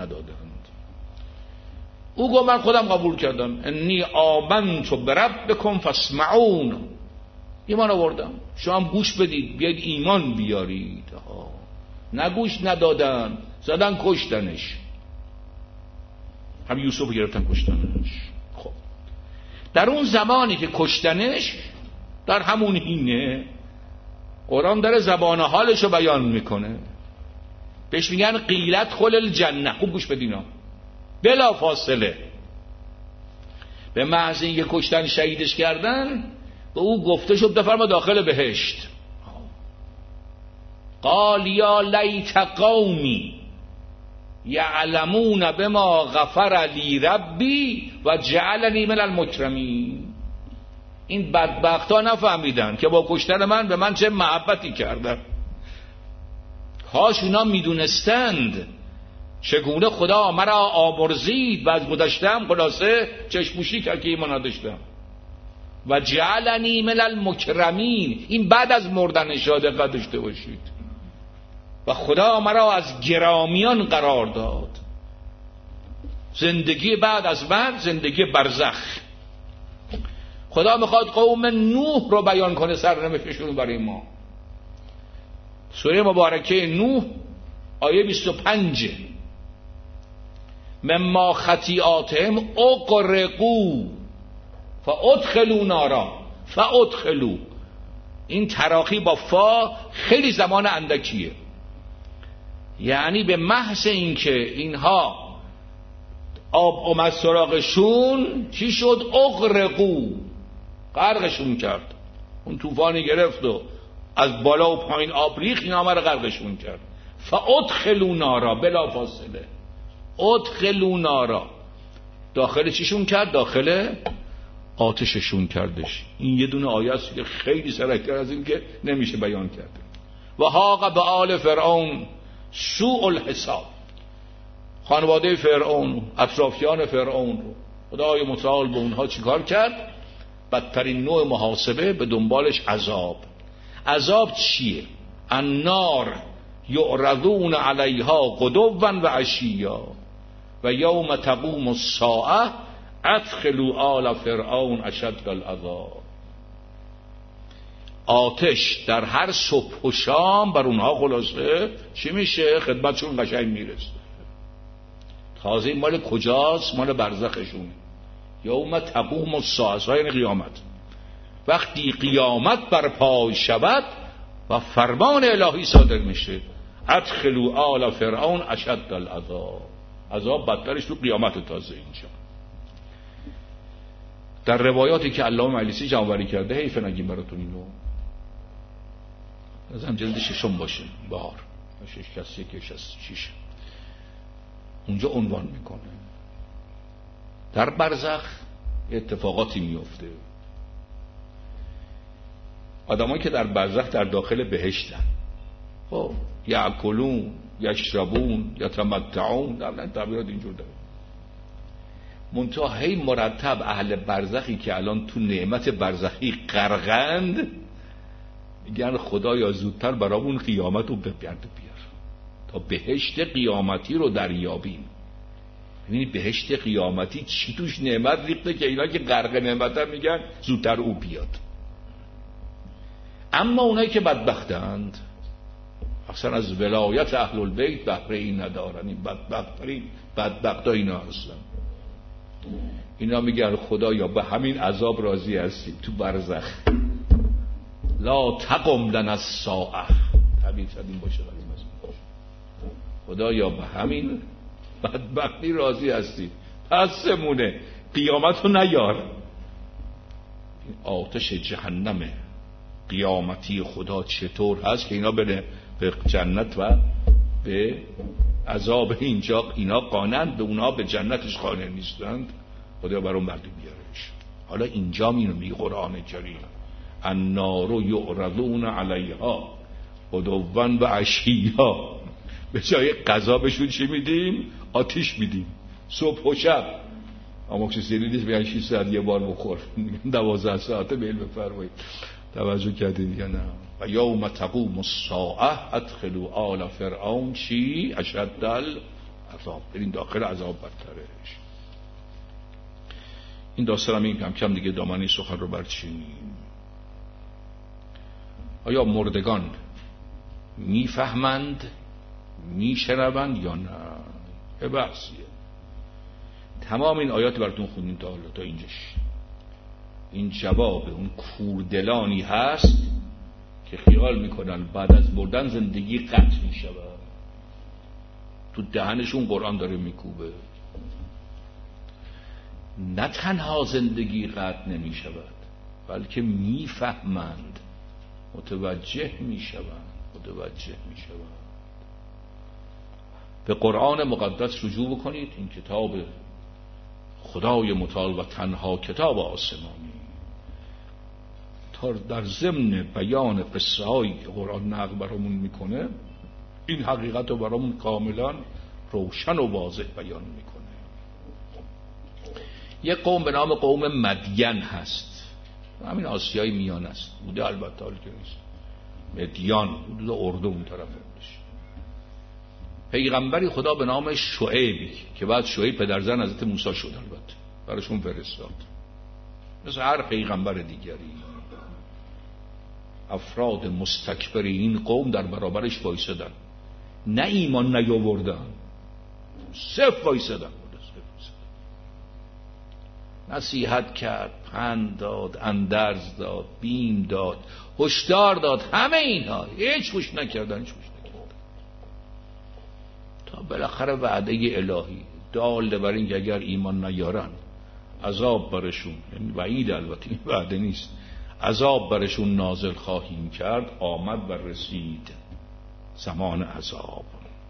او گفت من خودم قبول کردم. انی آمنت بربکم فاسمعون. ایمان آوردم، شما هم گوش بدید، بیاید ایمان بیارید. نه گوش ندادن، زدن کشتنش. هم یوسف گرفتن کشتنش. خب در اون زمانی که کشتنش، در همون حینه قرآن داره زبان حالشو بیان میکنه. بهش میگن قیلت خل الجنه. خوب گوش بدینا، بلا فاصله به محض اینکه کشتن شهیدش کردن به او گفته شد بفرما داخل بهشت. قال یا لیت قومی یعلمون بما غفر لی ربی و جعلنی من المکرمین. این بدبخت ها نفهمیدن که با کشتن من به من چه محبتی کردن. کاش اونا میدونستند چگونه خدا مرا آمرزید و از گذشتم خلاصه چشموشی کرد که ایمان نداشتم. و جعلنی من المکرمین، این بعد از مردنش دقت داشته باشید. و خدا مرا از گرامیان قرار داد. زندگی بعد از مرگ، زندگی برزخ. خدا میخواد قوم نوح رو بیان کنه، سرنوشتشون برای ما. سوره مبارکه نوح آیه 25: مما خطیئاتهم اغرقوا فادخلوا نارا فادخلوا. این تراخی با فا خیلی زمان اندکیه، یعنی به محض اینکه اینها آب اومد سراغشون چی شد؟ اغرقوا، غرقشون کرد. اون طوفانی گرفت و از بالا و پایین آب ریخت، اینا رو غرقشون کرد. فادخلوا نارا، بلا فاصله ادخلوا نارا، داخل چیشون کرد؟ داخل آتششون کردش. این یه دونه آیه است که خیلی سرکتر از این که نمیشه بیان کرد. و حاق به آل فرعون سوء الحساب، خانواده فرعون، اطرافیان فرعون رو خدای متعال به اونها چیکار کرد؟ بدترین نوع محاسبه، به دنبالش عذاب. عذاب چیه؟ النار یعرضون علیها غدوا و عشیا و یوم تقوم الساعه ادخلوا آل فرعون اشد العذاب. آتش در هر صبح و شام بر اونها خلاصه چی میشه؟ خدمتشون قشنگ میرسه. تازه این مال کجاست؟ مال برزخشون. یوم تقوم الساعه، یعنی قیامت. وقتی قیامت برپای شود و فرمان الهی صادر میشه، ادخلوا آل فرعون اشد العذاب. عذاب بدترش تو قیامت. تازه اینجا در روایاتی که علامه مجلسی جمع‌آوری کرده، حیف نگیم براتون اینو، از هم جلد 6 باشه، بهار 6 اونجا عنوان میکنه در برزخ اتفاقاتی میفته. آدمایی که در برزخ در داخل بهشتن، خب یاکلون یشربون یتمتعون، در تعبیرات اینجور داره. منتهی مرتب اهل برزخی که الان تو نعمت برزخی غرقند میگن خدایا زودتر برامون قیامت رو بیار تا بهشت قیامتی رو دریابیم. ببینید بهشت قیامتی چی توش نعمت ریخته که اینا که غرق نعمتن میگن زودتر او بیاد. اما اونایی که بدبختند، اصلا از ولایت اهل البیت بهره ای ندارن، این بدبخت ها اینا هستن. اینا میگن خدایا به همین عذاب راضی هستیم تو برزخ، لا تقم لنا الساعه، تعبیر شدیم باشه خدایا به همین بدبختی راضی هستیم، پس سمونه قیامت رو نیار. این آتش جهنم قیامتی خدا چطور هست که اینا به جنت و به عذاب اینجا اینا قانند، به اونا به جنتش قانع نیستند. خدا برام مردم بیارش. حالا اینجا اینو میگه قرآن کریم، النار یعرضون علیها غدوا و عشیا. به جای غذا بهشون چی میدیم؟ آتش میدیم صبح و شب. آموکسیسیلین بیان 6 ساعت یه بار بخور، 12 ساعته میل بفرمایید. توجه کردید یا نه؟ و یوم تقوم الساعه ادخلوا آل فرعون چی؟ اشد العذاب. برین داخل عذاب بدترش. این داستان هم کم کم دیگه دامنه سخن رو برچینیم. آیا مردگان میفهمند، میشنوند یا نه؟ یه بحثیه. تمام این آیات براتون خوندیم تا حالا تا اینجاش. این جواب اون کوردلانی هست که خیال میکنن بعد از مردن زندگی قطع میشود. تو دهنشون قرآن داره میکوبه. نه تنها زندگی قطع نمیشود بلکه میفهمند، متوجه میشوند. به قرآن مقدس رجوع بکنید. این کتاب خدای متعال و تنها کتاب آسمانی، تا در ضمن بیان قصه هایی که قرآن نقل برامون میکنه این حقیقت رو برامون کاملا روشن و واضح بیان میکنه. یک قوم به نام قوم مدین هست، همین آسیای میانه است، بوده البته حال که نیست، مدیان حدود اردو اون طرف بودش. پیغمبری خدا به نام شعیب که بعد شعیب پدرزن حضرت موسی شد، البته براشون فرستاد مثل هر پیغمبر دیگری. افراد مستکبر این قوم در برابرش وایسادن، نه ایمان نیاوردن، صفر وایسادن. نصیحت کرد، پند داد، اندرز داد، بیم داد، هشدار داد، همه اینها هیچ گوش نکردن. تا بالاخره وعده الهی دال بر این که اگر ایمان نیارن عذاب برشون، یعنی وعید، البته این وعده نیست، عذاب برشون نازل خواهیم کرد، آمد و رسید زمان عذاب.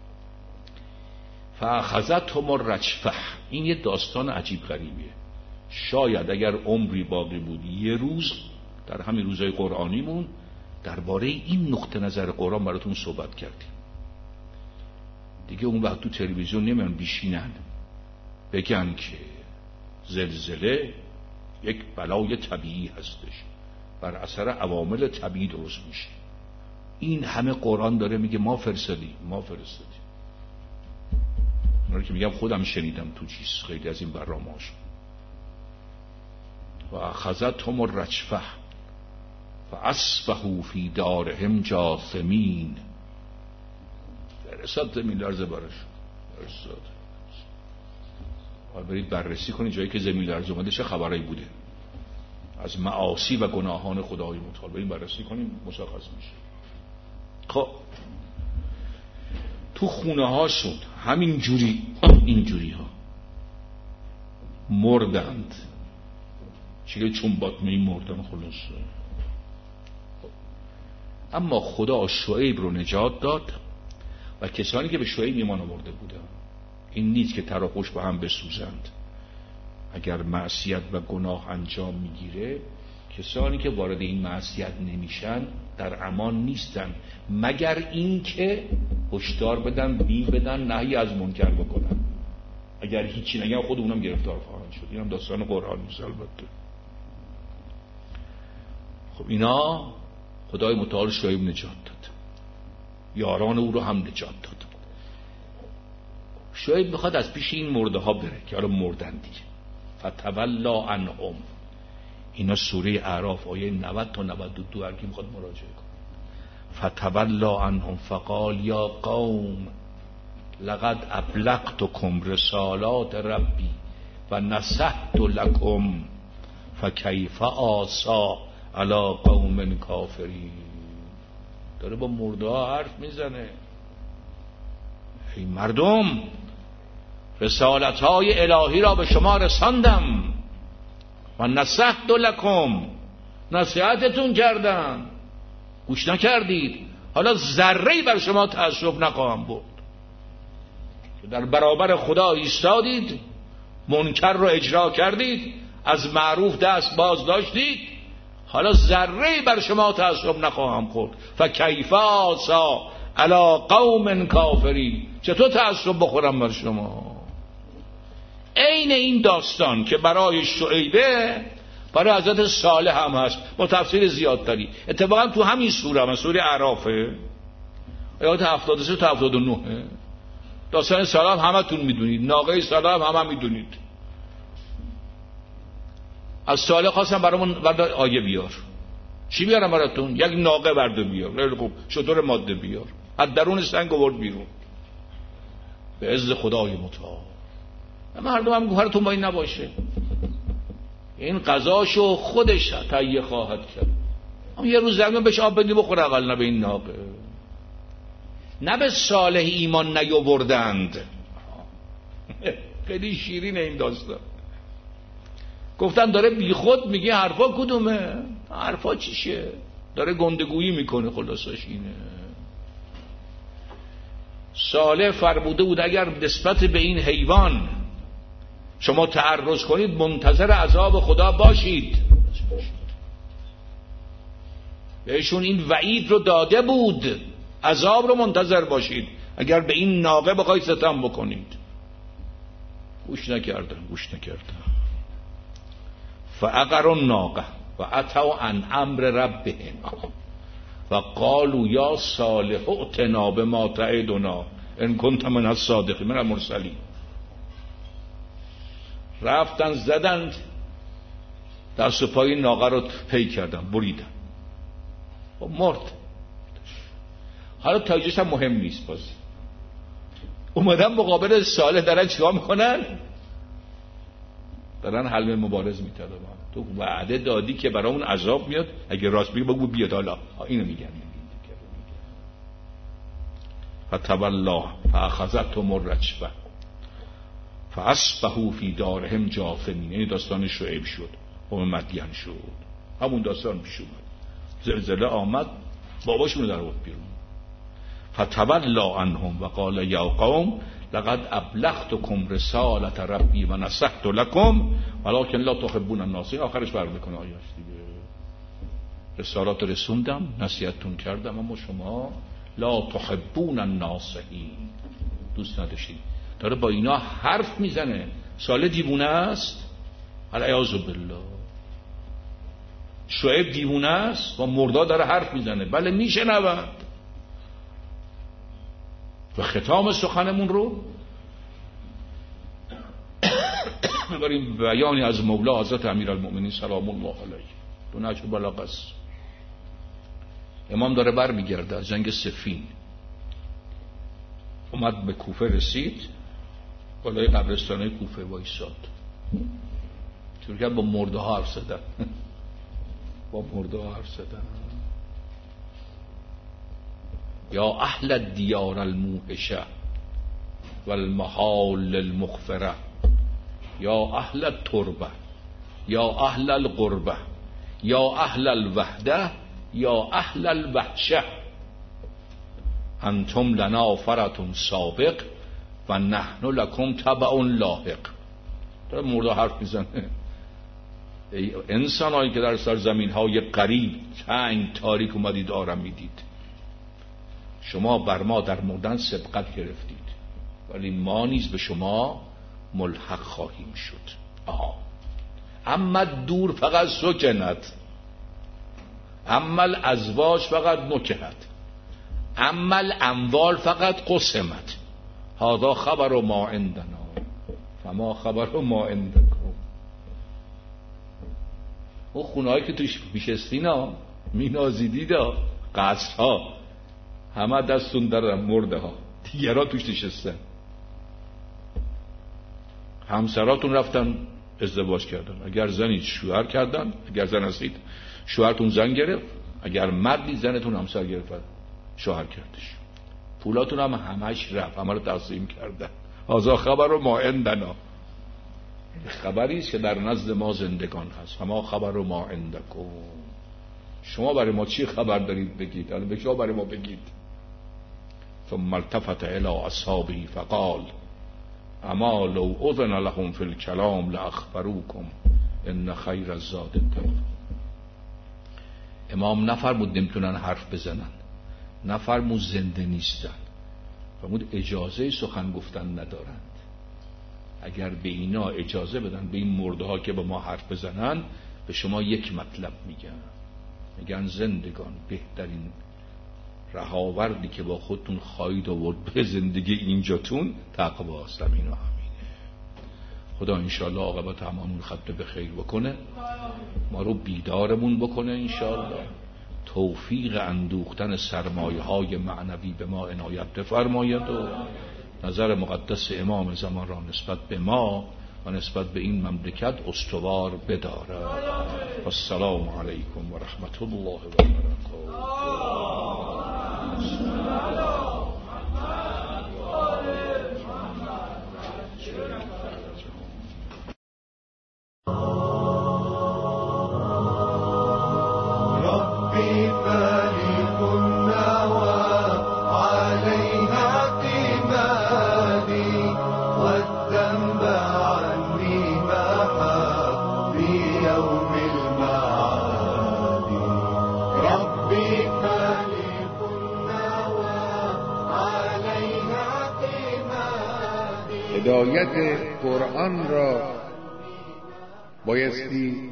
فاخذتهم الرجفه. این یه داستان عجیب غریبیه. شاید اگر عمری باقی بود یه روز در همین روزهای قرآنیمون درباره این نقطه نظر قرآن براتون صحبت کردیم. دیگه اون وقت تو تلویزیون نمیان بیشینن بگن که زلزله یک بلای طبیعی هستش، بر اثر عوامل طبیعی درست میشه. این همه قرآن داره میگه ما فرستادیم. اونا که میگم خودم شنیدم تو چیز خیلی از این برنامه‌هاش. و اخذتهم الرجفه فاصبحوا فی دارهم جاثمین. فرستاد زمین لرزه براش، فرستاد. حالا برید بررسی کنید جایی که زمین لرزه اومده چه خبرایی بوده از معاصی و گناهان خدای متعال. برید بررسی کنید مشخص میشه. خب تو خونه هاشون همین جوری اینجوری ها مردند، چیه چون باطمه مردن خلاصه. اما خدا شعیب رو نجات داد و کسانی که به شعیب ایمان آورده بودن. این نیست که تراخوش با هم بسوزند. اگر معصیت و گناه انجام میگیره، کسانی که وارد این معصیت نمیشن در امان نیستن، مگر این که هشدار بدن، بی بدن، نهی از منکر بکنن. اگر هیچی نگن خود اونم گرفتار خواهند شد. اینم داستان قرآن نیست البته. خب اینا خدای متعال شعیب نجات داد، یاران او رو هم نجات داد. شعیب میخواد از پیش این مرده ها بره که حالا مردن دیگه. فتولا عنهم. اینا سوره اعراف آیه 90 تا 92 هر کی میخواد مراجعه کنه. فتولا عنهم فقال یا قوم لقد ابلغتکم رسالات ربی و نصحت لکم فکیف آسا علی قوم کافرین. داره با مرده ها حرف میزنه. ای مردم، رسالت های الهی را به شما رساندم و نصحت لکم، نصیحتتون کردم، گوش نکردید. حالا ذره‌ای بر شما تعصب نخواهم برد که در برابر خدا ایستادید، منکر رو اجرا کردید، از معروف دست باز داشتید. حالا ذره‌ای بر شما تعصب نخواهم خورد. فکیف آسا علی قوم کافرین. چطور تعصب بخورم بر شما؟ عین این داستان که برای شعیبه برای حضرت صالح هم هست با تفسیر زیادتری. اتفاقا تو همین سوره هم، سوره اعرافه، آیات 73 تا 79. داستان صالح همه تون میدونید، ناقه صالح هم میدونید. از صالح خواستم برامون آیه بیار. چی بیارم براتون؟ یک ناقه برده بیار. خیلی خوب، شتر ماده بیار. از درون سنگ آورد بیرون به عز خدای متعال. مردم هم گوهرتون با این نباشه، این قضاشو خودش تهیه خواهد کرد. اما یه روز زمین بهش آب بدی بخوره اقل، نه به این ناقه. نه به صالح ایمان نیاوردند. خیلی شیرین این داستان. گفتن داره بی خود میگه حرفا کدومه؟ حرفا چیشه؟ داره گندگویی میکنه. خلاصش اینه. صالح فرموده بود اگر نسبت به این حیوان شما تعرض کنید منتظر عذاب خدا باشید. بهشون این وعید رو داده بود، عذاب رو منتظر باشید. اگر به این ناقه بخوای ستم بکنید. گوش نکردن. فعقروا الناقه و اتوا عن امر ربهم و قالوا یا صالح ائتنا بما تعدنا ان کنت من الصادقین من المرسلین. رفتن زدند دست و پای ناقه رو پی کردن، بریدن و مرد. حالا تاجش هم مهم نیست. باز اومدن مقابل صالح دارن چیکار میکنن؟ دارن حل مبارز میکنن. تو وعده دادی که برامون عذاب میاد، اگه راست بگی بگو بیاد. حالا اینو میگن. فتولا فاخذتهم الرجفه فاصبحوا فی دارهم جاثمین. یعنی داستان شعیب شد، قوم مدین شد، همون داستان پیش اومد. زلزله آمد، باباشون رو در آورد بیرون. فتولا عنهم و قال یا قوم لقد ابلغتكم رسالت ربی و نصحت لكم ولكن لا تحبون الناصحین. آخرش برمیکنه آیاش دیگه. رسالات رسوندم، نصیحتتون کردم، اما شما لا تحبون الناصحین، دوست نداشتید. داره با اینا حرف میزنه. صالح دیوونه است، العیاذ بالله. شعیب دیوونه است، با مردا داره حرف میزنه. بله میشنود. و ختام سخنمون رو میبریم بیانی از مولا حضرت امیرالمؤمنین سلام الله علیه. دو نهج البلاغه است. امام داره بر میگرده از جنگ صفین، اومد به کوفه، رسید بالای قبرستانه کوفه وایساد، چون که با مرده ها حرف زدن. یا اهل الدیار الموحشه و المحال المغفره یا اهل التربه یا اهل القربه یا اهل الوحده یا اهل الوحشه انتم لنا فرتون سابق و نحن لکم تبع لاحق. داره مرده حرف میزنه. ای انسان هایی که در سرزمین های غریب تنگ تاریک اومدید آرام میدید، شما بر ما در مردن سبقت گرفتید، ولی ما نیز به شما ملحق خواهیم شد. اما دور فقط سکنت، اما الازواج فقط نکهت، اما الاموال فقط قسمت. هذا خبر ما عندنا فما خبر ما عندکم. اون خونهایی که توش میشستین ها، مینازیدید ها، قصرها، همه دستون در مرده ها، دیگران توش نشستن. همسراتون رفتن ازدواج کردن. اگر زنید شوهر کردن، اگر زن هستید شوهرتون زن گرفت، اگر مردی زنتون همسر گرفت شوهر کردش. پولاتون هم همش رفت، همه رو تقسیم کردن. هذا خبر ما عندنا. خبری است که در نزد ما زندگان هست. اما خبر ما عندکم. شما برای ما چی خبر دارید بگید، الان به شما برای ما بگید. ثم التفت الى اصحابه فقال اما لو اذن لهم فی الکلام لاخبروکم ان خیر الزاد التقوا. امام نفرمود نمیتونن حرف بزنن، نفرمود زنده نیستن، فرمود اجازه سخن گفتن ندارند. اگر به اینا اجازه بدن، به این مرده ها که با ما حرف بزنن، به شما یک مطلب میگن زندگان بهترین رهاوردی که با خودتون خواهید آورد به زندگی اینجاتون تقواست. اینا همینه. خدا انشاءالله عاقبت هممون ختم به خیر بکنه، ما رو بیدارمون بکنه انشاءالله، توفیق اندوختن سرمایه های معنوی به ما عنایت بفرماید و نظر مقدس امام زمان را نسبت به ما و نسبت به این مملکت استوار بداره. السلام علیکم و رحمت الله و برکاته. هدایت قرآن را بایستی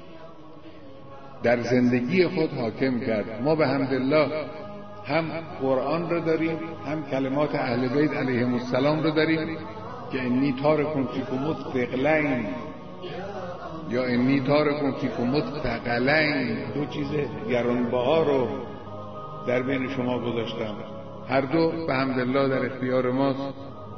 در زندگی خود حاکم کرد. ما به حمدالله هم قرآن رو داریم، هم کلمات اهل بیت علیهم السلام رو داریم که انی تارکم فیکم الثقلین یا انی تارکم فیکم الثقلین، دو چیز گرانبها رو در بین شما گذاشتم. هر دو به حمدالله در اختیار ماست.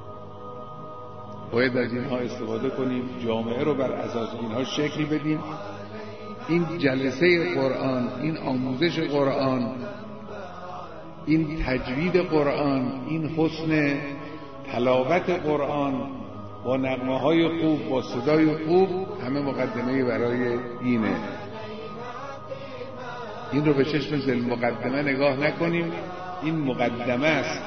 باید از اینها استفاده کنیم، جامعه رو بر اساس اینها شکل بدیم. این جلسه قرآن، این آموزش قرآن، این تجوید قرآن، این حسن تلاوت قرآن با نغمه های خوب، با صدای خوب، همه مقدمه برای دینه. این رو به چشم ذل مقدمه نگاه نکنیم، این مقدمه است.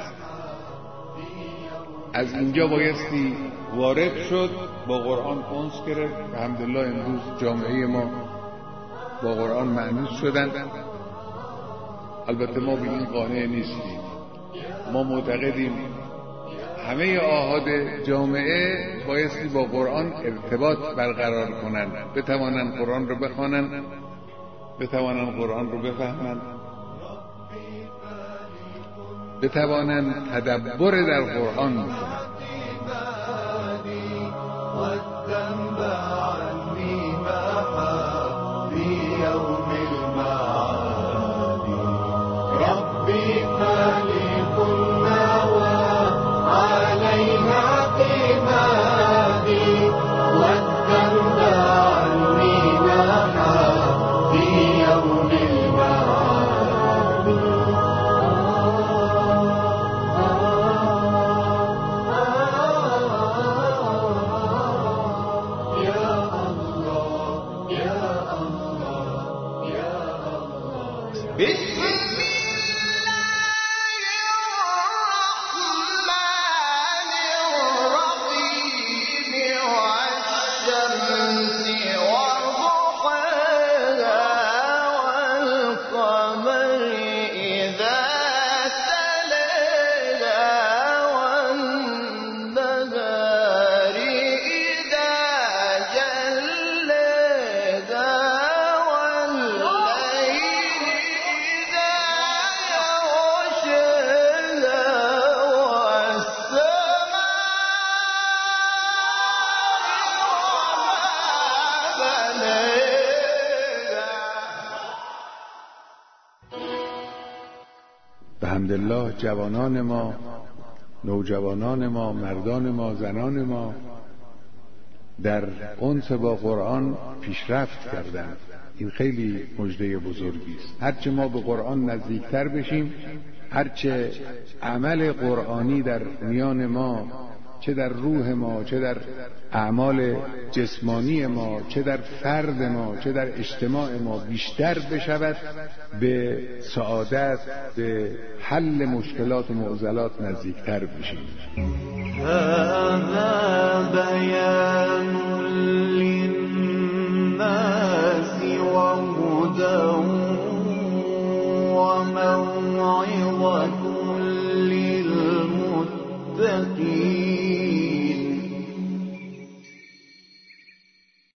از اینجا بایستی وارد شد، با قرآن انس گرفت. الحمدلله امروز جامعه ما با قرآن مأنوس شدند. البته ما به این قانع نیستیم. ما معتقدیم همه آحاد جامعه بایستی با قرآن ارتباط برقرار کنند، بتوانند قرآن رو بخوانند، بتوانند قرآن رو بفهمند، بتوانند تدبر در قرآن بکنند. الحمدلله جوانان ما، نوجوانان ما، مردان ما، زنان ما در انس با قرآن پیشرفت کردند. این خیلی مژده بزرگی است. هرچه ما به قرآن نزدیکتر بشیم، هرچه عمل قرآنی در میان ما، چه در روح ما، چه در اعمال جسمانی ما، چه در فرد ما، چه در اجتماع ما بیشتر بشود، به سعادت، به حل مشکلات و معضلات نزدیکتر بشیم.